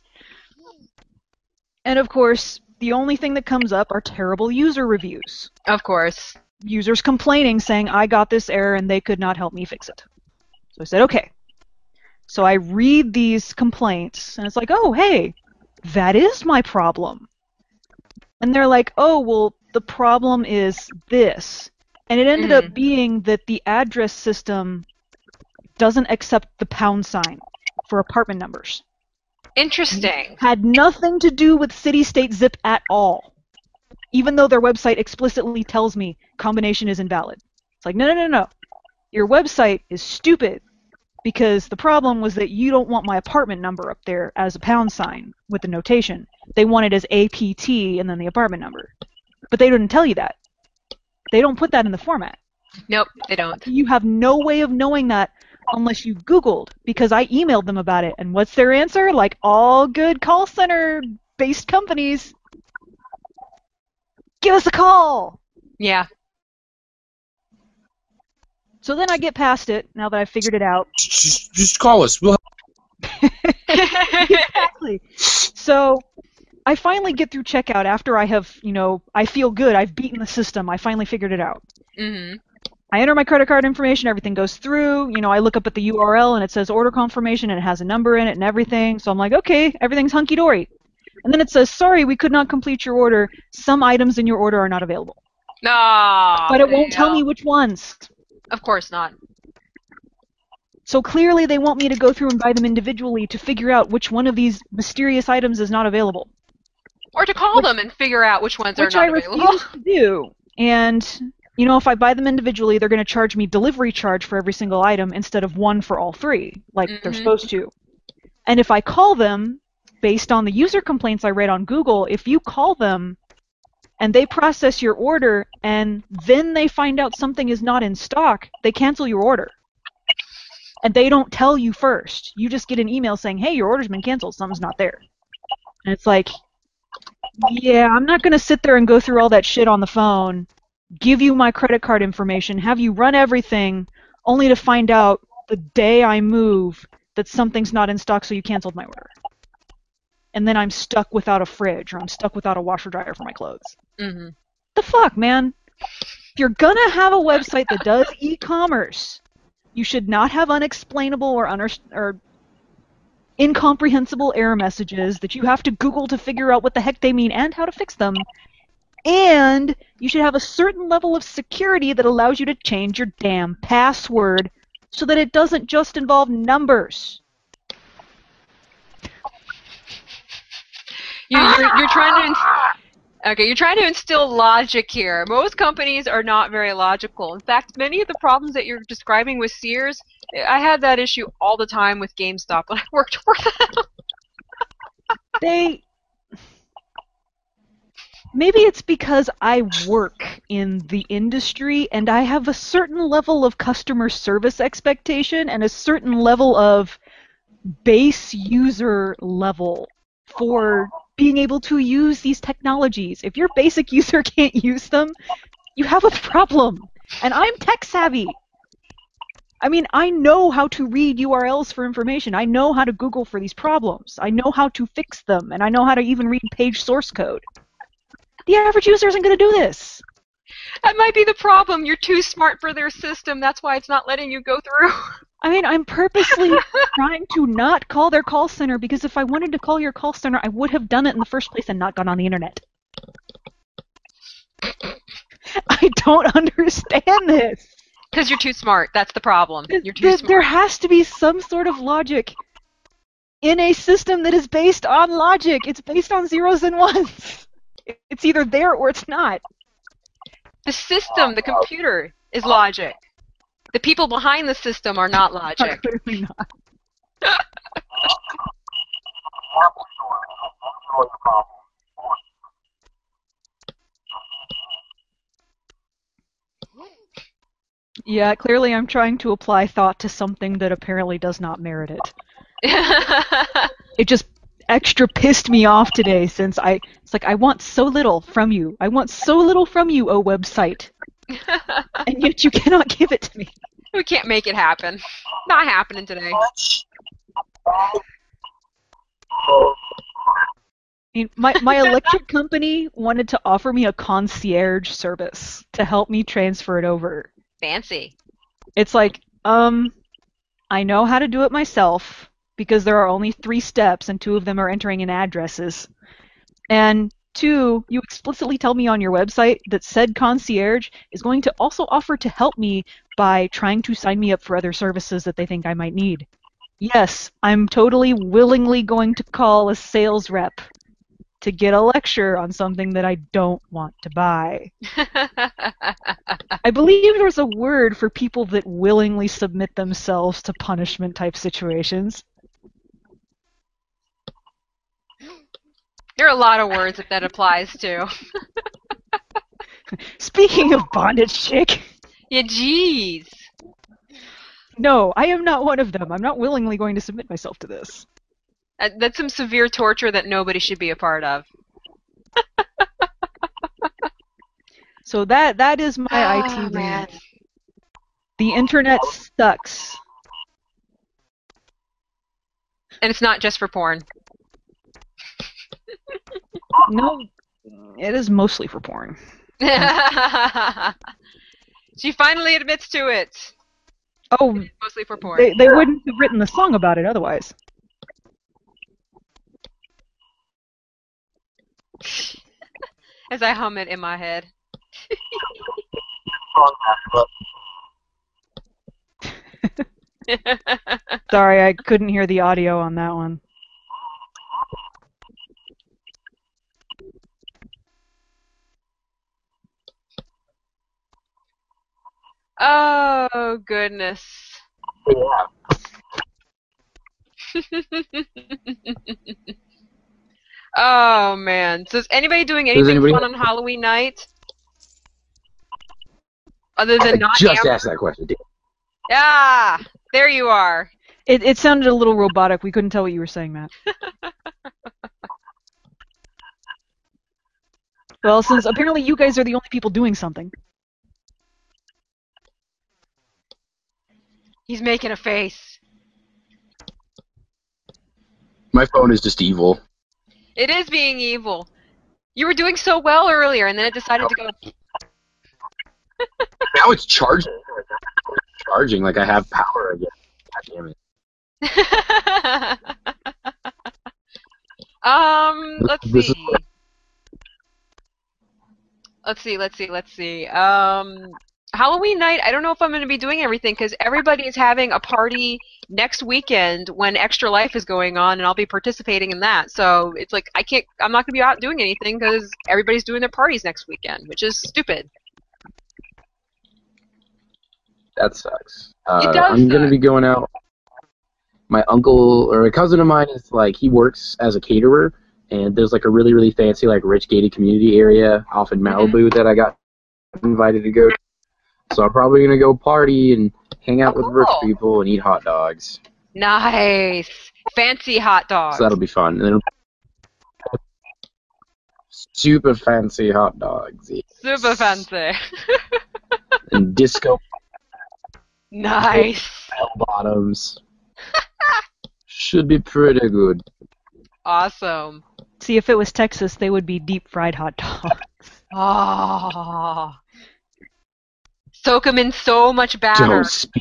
And of course, the only thing that comes up are terrible user reviews. Of course. Users complaining, saying, I got this error and they could not help me fix it. So I said, okay. So I read these complaints, and it's like, oh, hey, that is my problem. And they're like, oh, well, the problem is this. And it ended Mhm. up being that the address system doesn't accept the pound sign for apartment numbers. Interesting. Had nothing to do with city-state zip at all. Even though their website explicitly tells me combination is invalid. It's like, no, no, no, no. Your website is stupid because the problem was that you don't want my apartment number up there as a pound sign with the notation. They want it as A P T and then the apartment number. But they didn't tell you that. They don't put that in the format. Nope, they don't. You have no way of knowing that unless you Googled, because I emailed them about it. And what's their answer? Like all good call center-based companies, give us a call! Yeah. So then I get past it, now that I've figured it out. Just, just call us. We'll. Exactly. So I finally get through checkout after I have, you know, I feel good. I've beaten the system. I finally figured it out. Mm-hmm. I enter my credit card information. Everything goes through. You know, I look up at the U R L and it says order confirmation and it has a number in it and everything. So I'm like, okay, everything's hunky-dory. And then it says, sorry, we could not complete your order. Some items in your order are not available. No. But it won't tell me which ones. Of course not. So clearly they want me to go through and buy them individually to figure out which one of these mysterious items is not available. Or to call Which- them and figure out which ones are Which not I available. refuse to do. And you know, if I buy them individually, they're going to charge me delivery charge for every single item instead of one for all three, like they're Mhm. supposed to. And if I call them, based on the user complaints I read on Google, if you call them and they process your order and then they find out something is not in stock, they cancel your order. And they don't tell you first. You just get an email saying, hey, your order's been canceled, something's not there. And it's like, yeah, I'm not going to sit there and go through all that shit on the phone, give you my credit card information, have you run everything, only to find out the day I move that something's not in stock, so you canceled my order. And then I'm stuck without a fridge, or I'm stuck without a washer dryer for my clothes. Mm-hmm. The fuck, man? If you're gonna have a website that does e-commerce, you should not have unexplainable or, uner- or incomprehensible error messages that you have to Google to figure out what the heck they mean and how to fix them. And you should have a certain level of security that allows you to change your damn password so that it doesn't just involve numbers. You, you're, you're trying to... Ins- okay, you're trying to instill logic here. Most companies are not very logical. In fact, many of the problems that you're describing with Sears, I had that issue all the time with GameStop when I worked for them. They... Maybe it's because I work in the industry and I have a certain level of customer service expectation and a certain level of base user level for being able to use these technologies. If your basic user can't use them, you have a problem. And I'm tech savvy. I mean, I know how to read U R Ls for information. I know how to Google for these problems. I know how to fix them, and I know how to even read page source code. The average user isn't going to do this. That might be the problem. You're too smart for their system. That's why it's not letting you go through. I mean, I'm purposely trying to not call their call center because if I wanted to call your call center, I would have done it in the first place and not gone on the internet. I don't understand this. Because you're too smart. That's the problem. You're too There, smart. there has to be some sort of logic in a system that is based on logic. It's based on zeros and ones. It's either there or it's not. The system, the computer, is logic. The people behind the system are not logic. Clearly not. Yeah, clearly I'm trying to apply thought to something that apparently does not merit it. It just extra pissed me off today since I, it's like, I want so little from you. I want so little from you, oh website. And yet you cannot give it to me. We can't make it happen. Not happening today. I mean, my, my electric company wanted to offer me a concierge service to help me transfer it over. Fancy. It's like, um, I know how to do it myself because there are only three steps and two of them are entering in addresses. And two, you explicitly tell me on your website that said concierge is going to also offer to help me by trying to sign me up for other services that they think I might need. Yes, I'm totally willingly going to call a sales rep to get a lecture on something that I don't want to buy. I believe there's a word for people that willingly submit themselves to punishment type situations. There are a lot of words that that applies to. Speaking of bondage chick, Yeah, jeez. no, I am not one of them. I'm not willingly going to submit myself to this. Uh, That's some severe torture that nobody should be a part of. So that that is my I T Oh, rant. man. The internet sucks. And it's not just for porn. No, it is mostly for porn. She finally admits to it. Oh, Mostly for porn. they, they wouldn't have written the song about it otherwise. As I hum it in my head. Sorry, I couldn't hear the audio on that one. Oh, goodness. Yeah. Oh, man. So is anybody doing anything anybody- fun on Halloween night? Other than I not just Amber? asked that question. Ah, there you are. It, it sounded a little robotic. We couldn't tell what you were saying, Matt. Well, since apparently you guys are the only people doing something. He's making a face. My phone is just evil. It is being evil. You were doing so well earlier, and then it decided to go... Now it's charging. It's charging like I have power again. God damn it. um, let's This is see. Let's see, let's see, let's see. Um, Halloween night, I don't know if I'm going to be doing everything because everybody is having a party next weekend when Extra Life is going on, and I'll be participating in that. So it's like I can't, I'm not going to be out doing anything because everybody's doing their parties next weekend, which is stupid. That sucks. Uh, It does I'm gonna suck. be going out. My uncle or a cousin of mine is like he works as a caterer, and there's like a really really fancy like rich gated community area off in Mhm. Malibu that I got invited to go to. So I'm probably gonna go party and hang out Oh, with rich cool. people and eat hot dogs. Nice. Fancy hot dogs. So that'll be fun. And then super fancy hot dogs. yes. Super fancy. And disco Nice. bell bottoms. Should be pretty good. Awesome. See, if it was Texas, they would be deep fried hot dogs. Oh. Soak them in so much batter. Don't speak.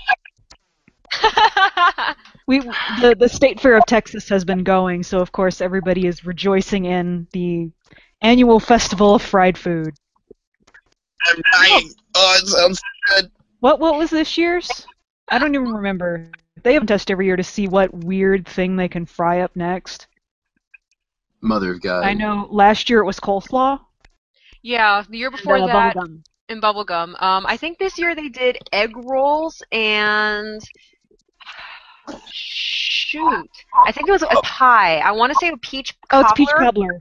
We the the State Fair of Texas has been going, so of course everybody is rejoicing in the annual festival of fried food. I'm dying. Oh, it sounds good. What what was this year's? I don't even remember. They have a test every year to see what weird thing they can fry up next. Mother of God. I know last year it was coleslaw. Yeah, the year before and, uh, that, bubblegum. and bubblegum. Um, I think this year they did egg rolls and shoot, I think it was a pie. I want to say a peach Oh, cobbler. it's peach cobbler.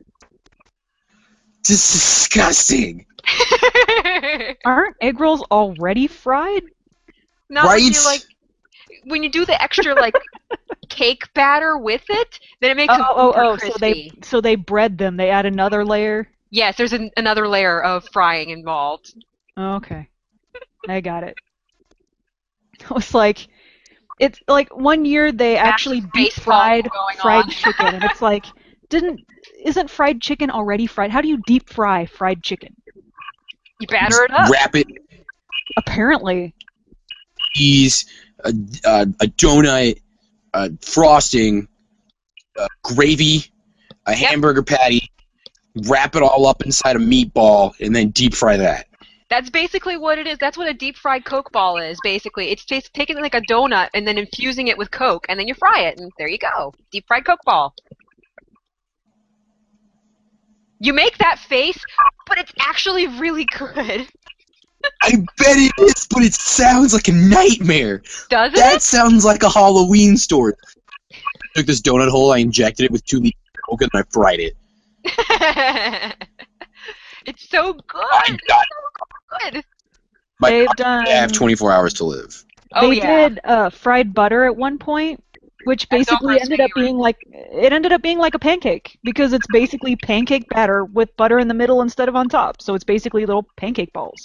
Disgusting. Aren't egg rolls already fried? Not when Right? you like when you do the extra like cake batter with it, then it makes Oh, them oh, super oh! crispy. So they so they bread them. They add another layer. Yes, there's an, another layer of frying involved. Oh, okay, I got it. It was like, it's like one year they actually deep face palm fried going fried on. chicken, and it's like, didn't isn't fried chicken already fried? How do you deep fry fried chicken? You batter it up. Wrap it, Apparently, cheese, a, a, a donut, a frosting, a gravy, a Yep. hamburger patty. Wrap it all up inside a meatball and then deep fry that. That's basically what it is. That's what a deep fried Coke ball is, basically. It's just taking like a donut and then infusing it with Coke, and then you fry it, and there you go. Deep fried Coke ball. You make that face, but it's actually really good. I bet it is, but it sounds like a nightmare. Doesn't That sounds like a Halloween story. I took this donut hole, I injected it with two liters of Coke, and I fried it. it? It's so good. I got So good. My they've I done. have twenty-four hours to live. Oh, they yeah. did uh, fried butter at one point, which That's so basically ended up crispy. being like it ended up being like a pancake because it's basically pancake batter with butter in the middle instead of on top. So it's basically little pancake balls.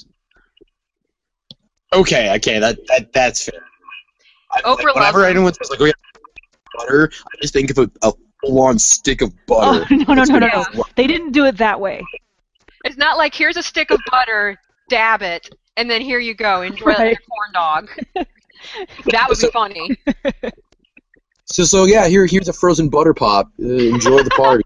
Okay, okay, that, that that's fair. I, Oprah like, whenever loves them. anyone says like, "Oh yeah, butter," I just think of a, a full-on stick of butter. Oh, no, no, It's no, no, gonna- no. They didn't do it that way. It's not like, here's a stick of butter, dab it, and then here you go, enjoy Right. your corn dog. That would be So- funny. So, so yeah, here, here's a frozen butter pop. Uh, enjoy the party.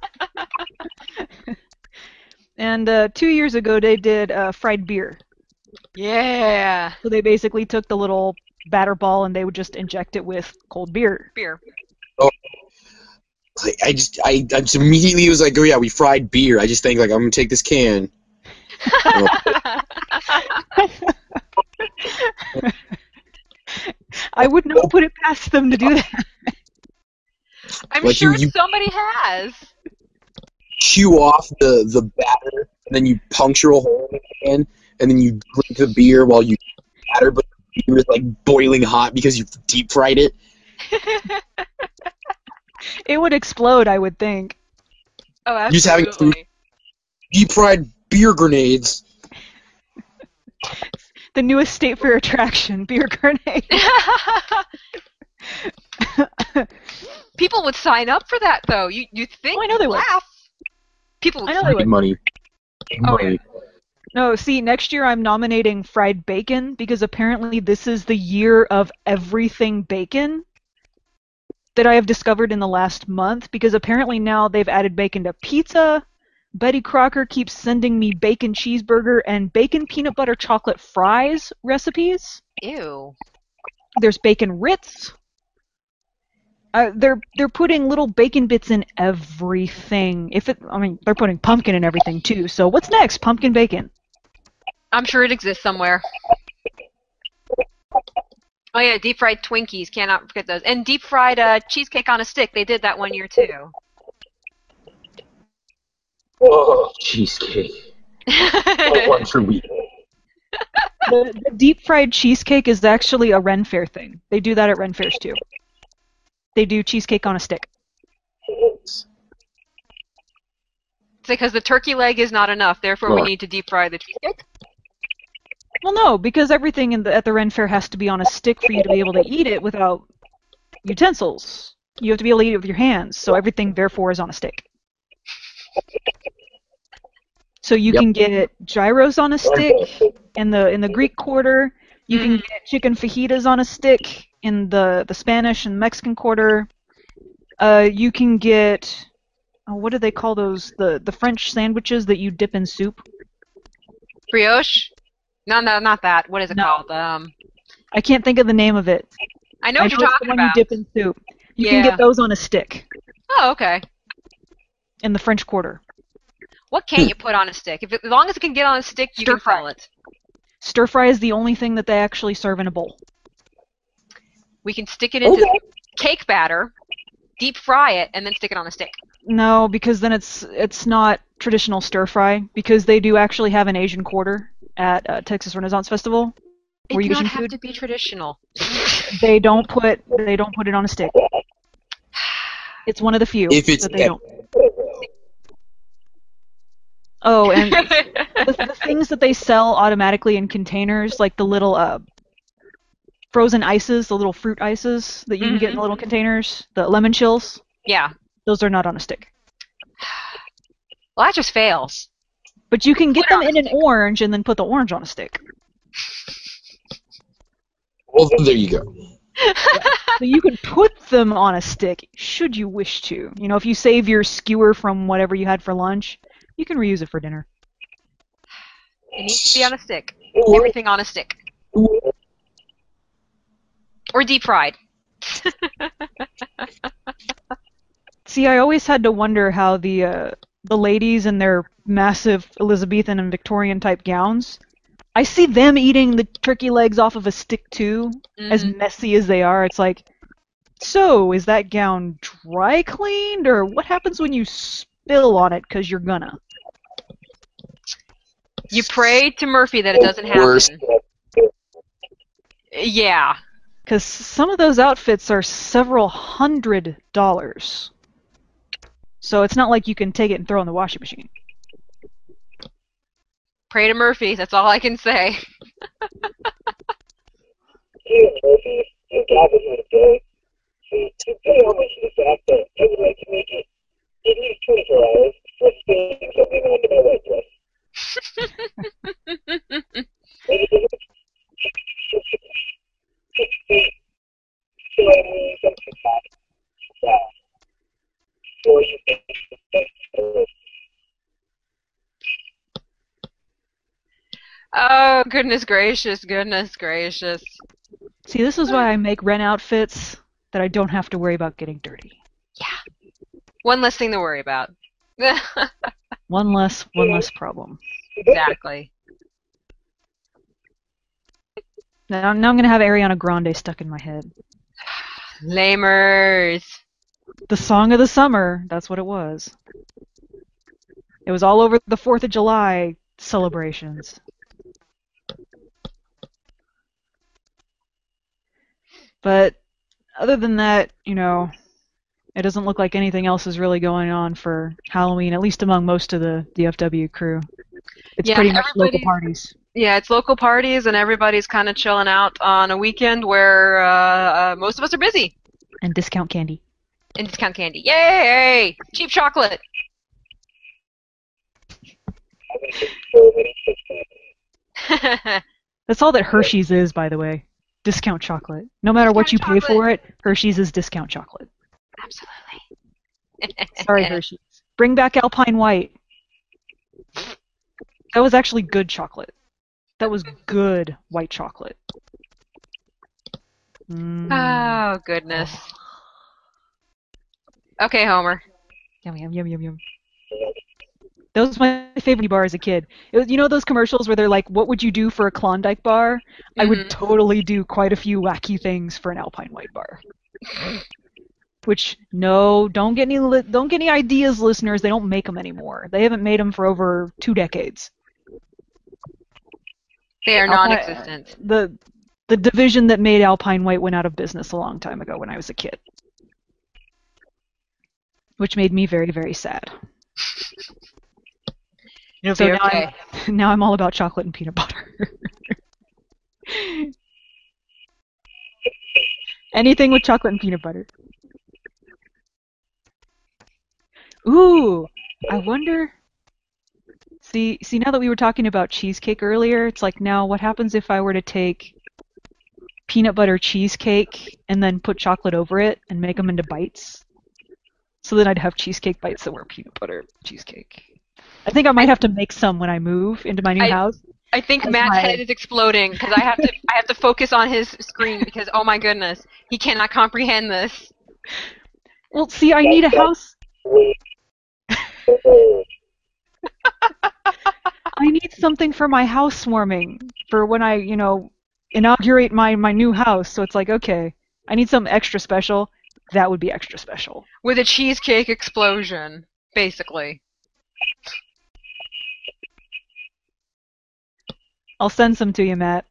And uh, two years ago, they did uh, fried beer. Yeah. So they basically took the little batter ball and they would just inject it with cold beer. Beer. I, I just, I, I just immediately was like, oh yeah, we fried beer. I just think like, I'm gonna take this can. I would not put it past them to do that. I'm Like sure you- you- somebody has. Chew off the, the batter, and then you puncture a hole in the can, and then you drink the beer while you batter, but the beer is like boiling hot because you deep fried it. It would explode, I would think. Oh, Just having absolutely. Deep fried beer grenades. The newest State Fair attraction, beer grenade. People would sign up for that, though. You you think? Oh, I know they would. laugh. People would I know sign they Big would. money. Big Oh, money. No, see, next year I'm nominating fried bacon because apparently this is the year of everything bacon that I have discovered in the last month because apparently now they've added bacon to pizza. Betty Crocker keeps sending me bacon cheeseburger and bacon peanut butter chocolate fries recipes. Ew. There's bacon Ritz. Uh, they're they're putting little bacon bits in everything. If it, I mean, they're putting pumpkin in everything too. So what's next? Pumpkin bacon. I'm sure it exists somewhere. Oh yeah, deep fried Twinkies. Cannot forget those. And deep fried uh, cheesecake on a stick. They did that one year too. Oh, cheesecake. Oh, one for week. The, the deep fried cheesecake is actually a Ren Fair thing. They do that at Ren Fairs too. They do cheesecake on a stick. It's because the turkey leg is not enough. Therefore, we Right. need to deep fry the cheesecake. Well, no, because everything in the, at the Ren Fair has to be on a stick for you to be able to eat it without utensils. You have to be able to eat it with your hands, so everything therefore is on a stick. So you Yep. can get gyros on a stick in the in the Greek Quarter. You can Mhm. get chicken fajitas on a stick in the, the Spanish and Mexican Quarter. Uh, you can get oh, what do they call those? The the French sandwiches that you dip in soup. Brioche? No, no, not that. What is it No. called? Um, I can't think of the name of it. I know I what know you're it's talking the one about. you dip in soup. You Yeah. can get those on a stick Oh, okay. in the French Quarter. What can't you put on a stick? If it, as long as it can get on a stick, you Stir can fry. sell it. Stir fry is the only thing that they actually serve in a bowl. We can stick it into cake batter, deep fry it, and then stick it on a stick. No, because then it's it's not traditional stir fry because they do actually have an Asian Quarter at uh, Texas Renaissance Festival It where you does get not some have food. to be traditional. They don't put they don't put it on a stick. It's one of the few If it's that they don't. Oh, and the, the things that they sell automatically in containers, like the little uh, frozen ices, the little fruit ices that you can get in the little containers, the lemon chills, Yeah. those are not on a stick. Well, that just fails. But you can get Put it them on a in an stick. orange and then put the orange on a stick. Well, there you go. So you can put them on a stick, should you wish to. You know, if you save your skewer from whatever you had for lunch, you can reuse it for dinner. It needs to be on a stick. Everything on a stick. Or deep fried. See, I always had to wonder how the uh, the ladies in their massive Elizabethan and Victorian type gowns, I see them eating the turkey legs off of a stick too, as Mhm. messy as they are. It's like, so is that gown dry cleaned, or what happens when you spill on it because you're gonna? You pray to Murphy that it doesn't happen. Worst. Yeah. Because some of those outfits are several hundred dollars. So it's not like you can take it and throw it in the washing machine. Pray to Murphy. That's all I can say. Oh, goodness gracious, goodness gracious. See, this is why I make rent outfits that I don't have to worry about getting dirty. One less thing to worry about. One less, one less problem. Exactly. Now, now I'm gonna have Ariana Grande stuck in my head. Lamers. The song of the summer. That's what it was. It was all over the Fourth of July celebrations. But other than that, you know, it doesn't look like anything else is really going on for Halloween, at least among most of the D F W crew. It's Yeah, pretty much local everybody- parties. Yeah, it's local parties, and everybody's kind of chilling out on a weekend where uh, uh, most of us are busy. And discount candy. And discount candy. Yay! Cheap chocolate. That's all that Hershey's is, by the way. Discount chocolate. No matter what you Discount pay for it, Hershey's is discount chocolate. Absolutely. Sorry, Hershey's. Bring back Alpine White. That was actually good chocolate. That was good white chocolate. Mm. Oh, goodness. Okay, Homer. Yum, yum, yum, yum, yum. That was my favorite bar as a kid. It was, you know those commercials where they're like, what would you do for a Klondike bar? I Mhm. would totally do quite a few wacky things for an Alpine White bar. Which, no, don't get any li- don't get any ideas, listeners. They don't make them anymore. They haven't made them for over two decades. They are Alpine- non-existent. The the division that made Alpine White went out of business a long time ago when I was a kid. Which made me very, very sad. It'll So be now, okay. I'm, now I'm all about chocolate and peanut butter. Anything with chocolate and peanut butter. Ooh, I wonder. See, see. Now that we were talking about cheesecake earlier, it's like now what happens if I were to take peanut butter cheesecake and then put chocolate over it and make them into bites? So then I'd have cheesecake bites that were peanut butter cheesecake. I think I might have to make some when I move into my new I- house. I think That's Matt's my- head is exploding because I have to I have to focus on his screen because oh my goodness, he cannot comprehend this. Well, see, I need a house. I need something for my housewarming for when I, you know, inaugurate my my new house. So it's like, okay, I need something extra special. That would be extra special. With a cheesecake explosion, basically. I'll send some to you, Matt.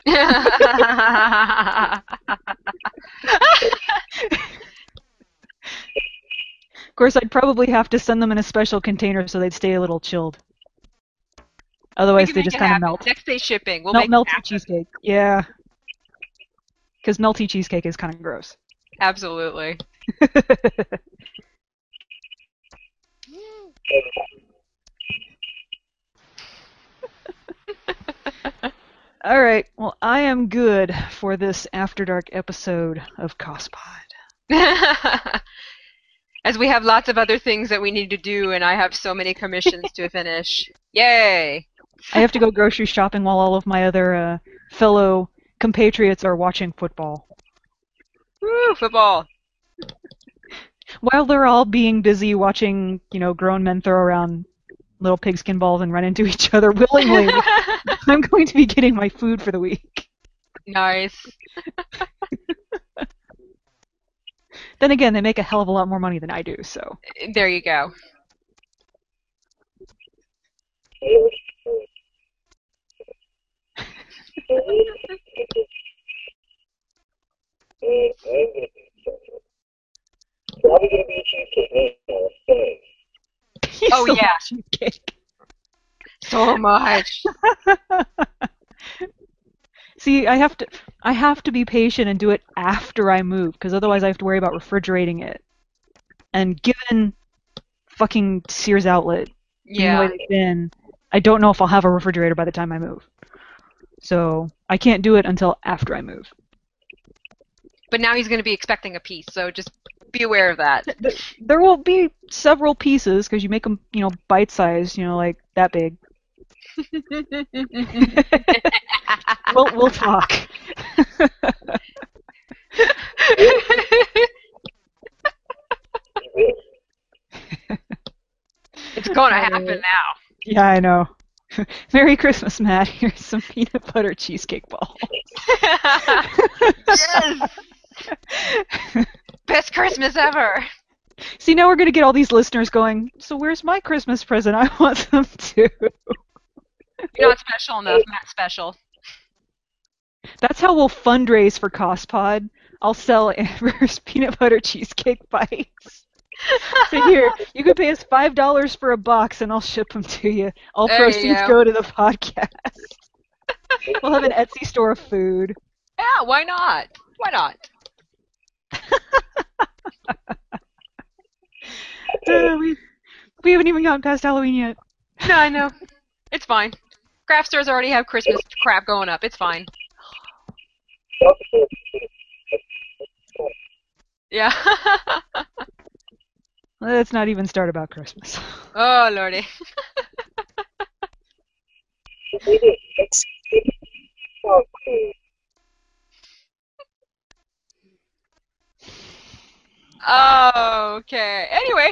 Of course, I'd probably have to send them in a special container so they'd stay a little chilled. Otherwise, We can they make just it kind of happen. melt. Next day shipping. We'll Melt, make it melty happen. cheesecake. Yeah. Because melty cheesecake is kind of gross. Absolutely. All right. Well, I am good for this After Dark episode of COSPod. As we have lots of other things that we need to do, and I have so many commissions to finish. Yay! I have to go grocery shopping while all of my other uh, fellow compatriots are watching football. Woo, football. While they're all being busy watching, you know, grown men throw around little pigskin balls and run into each other willingly, I'm going to be getting my food for the week. Nice. Then again, they make a hell of a lot more money than I do, so. There you go. Probably gonna be a cheesecake. Oh, So yeah. cheesecake. So much. See, I have to I have to be patient and do it after I move, because otherwise I have to worry about refrigerating it. And given fucking Sears Outlet being the Yeah. way they've been, I don't know if I'll have a refrigerator by the time I move. So I can't do it until after I move. But now he's going to be expecting a piece, so just be aware of that. There will be several pieces because you make them, you know, bite-sized, you know, like that big. We'll we'll talk. It's going to happen now. Yeah, I know. Merry Christmas, Matt. Here's some peanut butter cheesecake balls. Yes! Best Christmas ever! See, now we're going to get all these listeners going, so where's my Christmas present? I want them too. You're not special enough, Matt special. That's how we'll fundraise for CostPod. I'll sell Amber's peanut butter cheesecake bites. So here, you can pay us five dollars for a box and I'll ship them to you. All There you proceeds go. go to the podcast. We'll have an Etsy store of food. Yeah, why not? Why not? Uh, we, we haven't even gotten past Halloween yet. No, I know. It's fine. Craft stores already have Christmas crap going up. It's fine. Yeah. Let's not even start about Christmas. Oh, lordy. Okay. Anyway.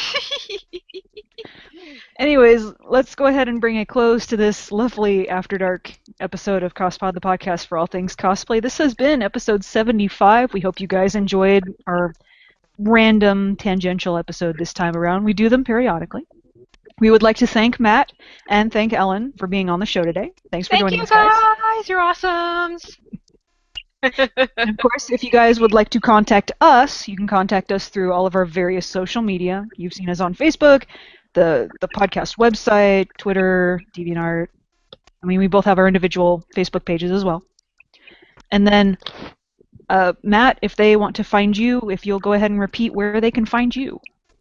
Anyways, let's go ahead and bring a close to this lovely After Dark episode of CospPod, the podcast for all things cosplay. This has been episode seventy-five. We hope you guys enjoyed our random tangential episode this time around. We do them periodically. We would like to thank Matt and thank Ellen for being on the show today. Thanks for Thank joining you us, guys. guys. You're awesomes. And of course, if you guys would like to contact us, you can contact us through all of our various social media. You've seen us on Facebook, the the podcast website, Twitter, DeviantArt. I mean, we both have our individual Facebook pages as well. And then, uh, Matt, if they want to find you, if you'll go ahead and repeat where they can find you.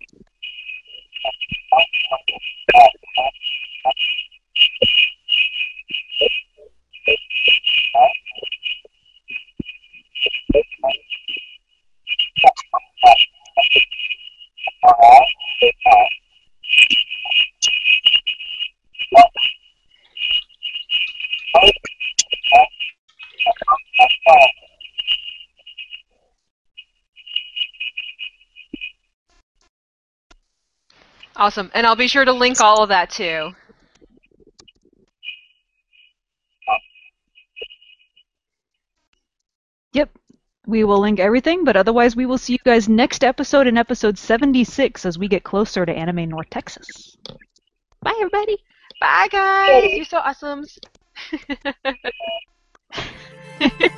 Awesome. And I'll be sure to link all of that too. Yep. We will link everything, but otherwise we will see you guys next episode in episode seventy-six as we get closer to Anime North Texas. Bye, everybody. Bye, guys. You're so awesome.